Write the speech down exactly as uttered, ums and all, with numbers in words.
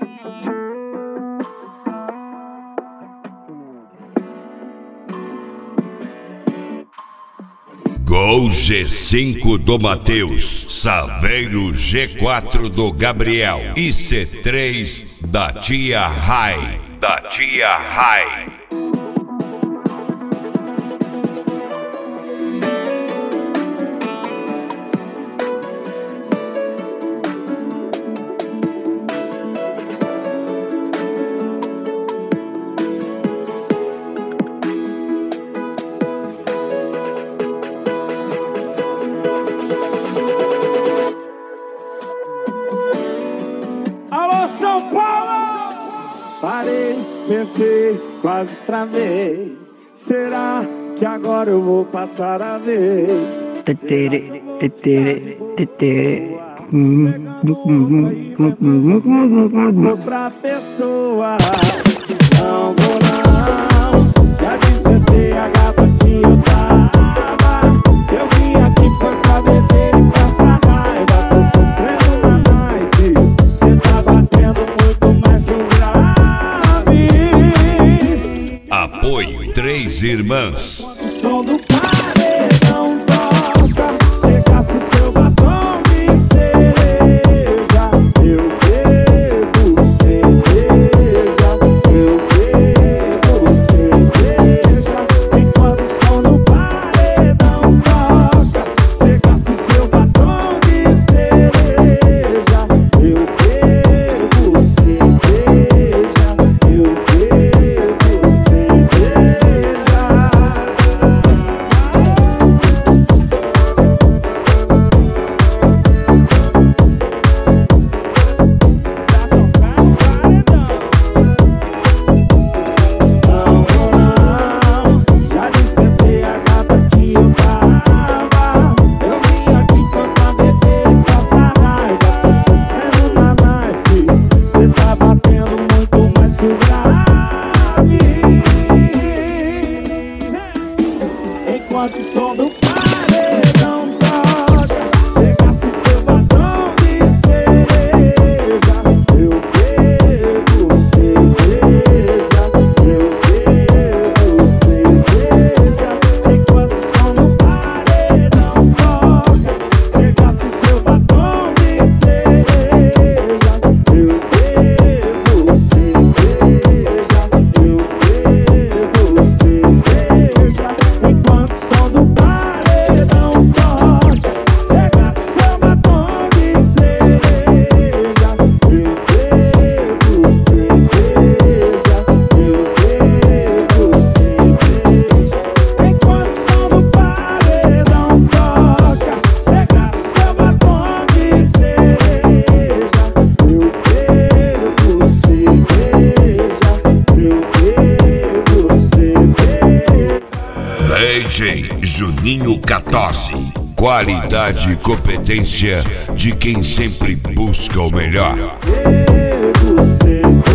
Gol G cinco do Matheus, Saveiro G quatro do Gabriel e C três da Tia Rai. Da Tia Rai. São Paulo! Parei, pensei, quase travei. Será que agora eu vou passar a vez? Tetere, tetere, tetere. Outra pessoa. Não vou não. Já dispensei a gata que eu tava. Eu vim aqui foi pra beber e passar raiva. Tô sofrendo na night. Cê tá batendo muito mais que um grave. Apoio Três Irmãs. O som do paredão toca. Cê gasta o seu batom de cereja. Eu bebo cerveja. Eu bebo cerveja. Enquanto o som do paredão toca. Cê gasta o seu batom de cereja. Eu bebo cerveja. Eu bebo cerveja. Enquanto o som do paredão toca, cê gasta o seu batom de cereja. Eu bebo cerveja. Eu bebo cerveja. Enquanto o som do paredão toca, cê gasta o seu batom de cereja. Eu bebo cerveja. Eu bebo cerveja. Enquanto o som do paredão toca, cê gasta seu batom de cereja. Eu bebo cerveja. Eu bebo cerveja. Enquanto o som do paredão toca, cê gasta seu batom de cereja. Eu bebo cerveja. Eu bebo cerveja. D J Juninho quatorze. Qualidade e competência de quem sempre busca o melhor. Bebo cerveja.